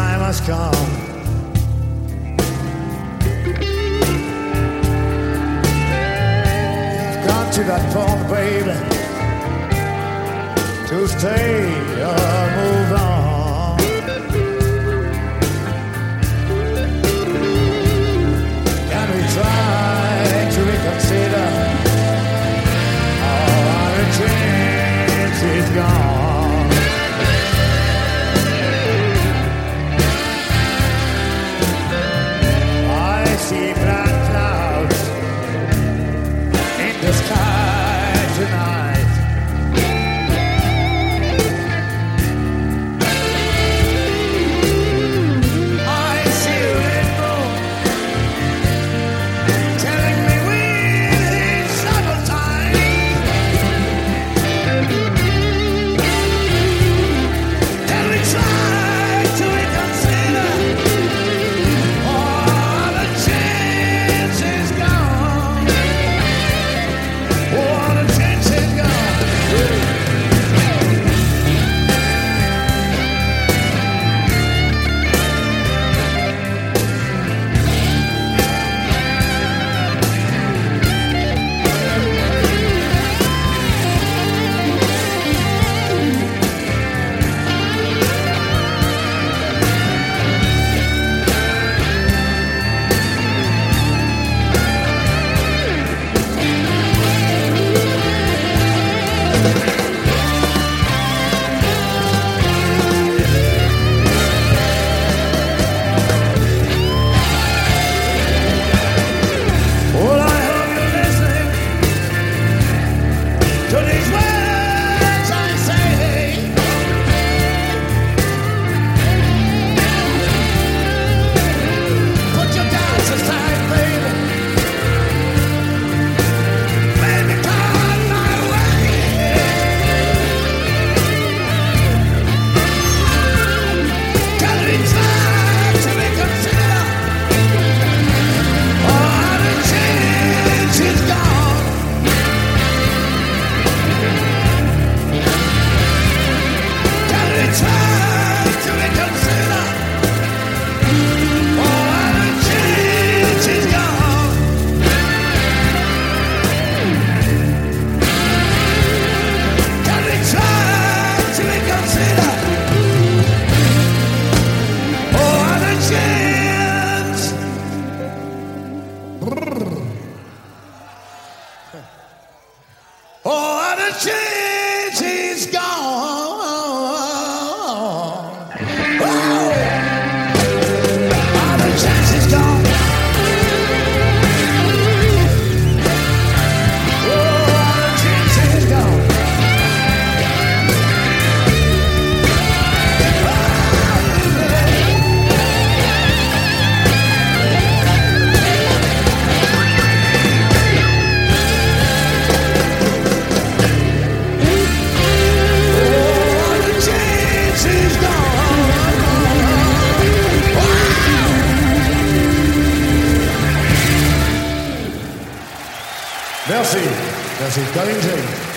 time has come. Got to that point, baby, to stay or move on. Can we try to reconsider? Oh, the chance is gone. I see black clouds in the sky tonight. I see a red moon telling me we're in trouble time. Can we try to reconsider? All the chance is gone. All the chance is gone. Well, I hope you're listening to these words I say. Put your doubts aside, baby. Baby, come my way. Can we try to reconsider? All the change is gone. Can we try to reconsider? All the change is gone. Can we try to reconsider? All the change. Oh, the change is gone. Oh, the change is gone. Oh, the change is gone. Oh, the change is gone. Merci. Merci. Colin James.